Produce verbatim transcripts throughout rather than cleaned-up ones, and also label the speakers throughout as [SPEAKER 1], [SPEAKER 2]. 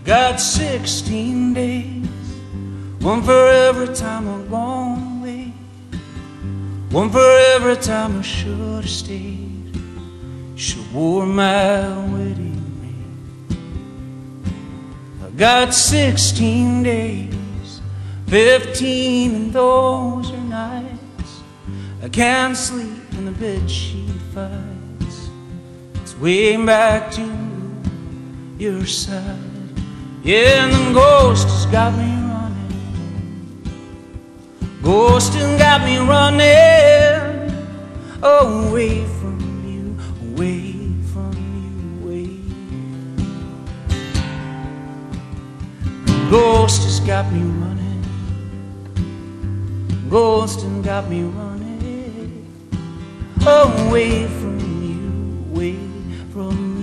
[SPEAKER 1] Got sixteen days, one for every time I've gone away, one for every time I should have stayed. Should have wore my wedding ring. I got sixteen days, fifteen and those are nights I can't sleep in the bedsheet fights. It's way back to your side. Yeah, and the ghost has got me running. Ghost has got me running away from you, away from you, away. Ghost has got me running. Ghost has got me running away from you, away from you.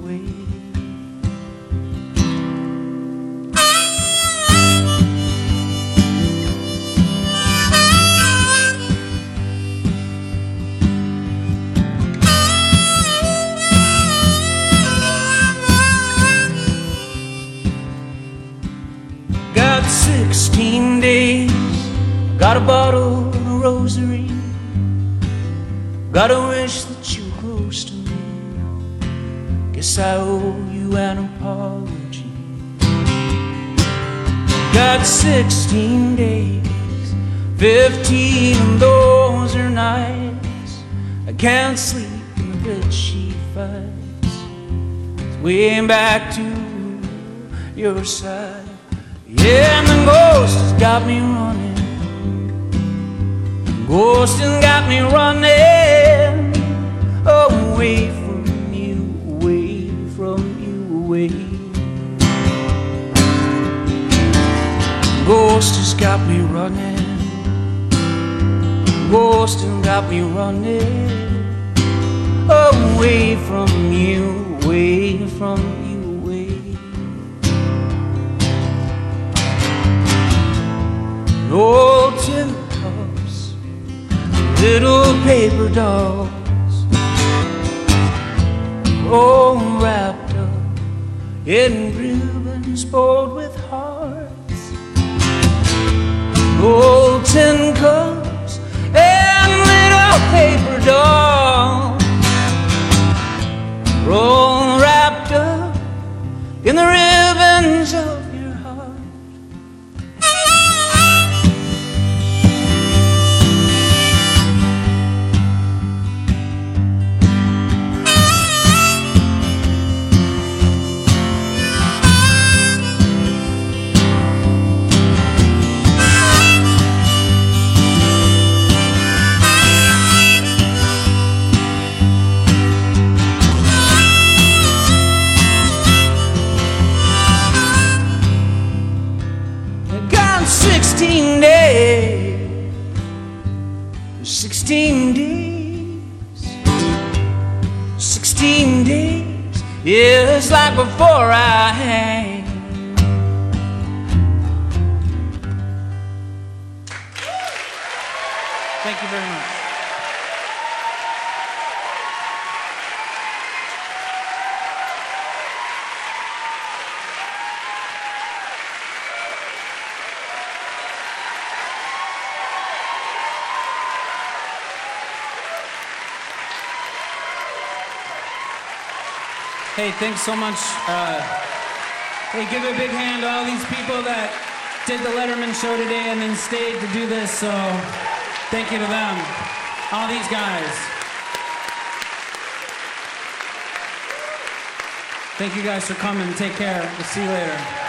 [SPEAKER 1] Sixteen days, got a bottle and a rosary. Got a wish that you were close to me. Guess I owe you an apology. Got sixteen days, fifteen and those are nights I can't sleep in the bedsheet fights. It's way back to your side. Yeah, and the ghost has got me running. The ghost has got me running away from you, away from you, away. The ghost has got me running. The ghost has got me running away from you, away from you. Old tin cups, little paper dolls, all wrapped up in ribbons bowed with hearts. Old tin cups and little paper dolls, all wrapped up in the ribbons of your heart. Sixteen days, sixteen days, sixteen days, yeah, it's like before I hang. Thank you very much. Hey, thanks so much. Uh, hey, give a big hand to all these people that did the Letterman show today and then stayed to do this, so thank you to them. All these guys. Thank you guys for coming. Take care. We'll see you later.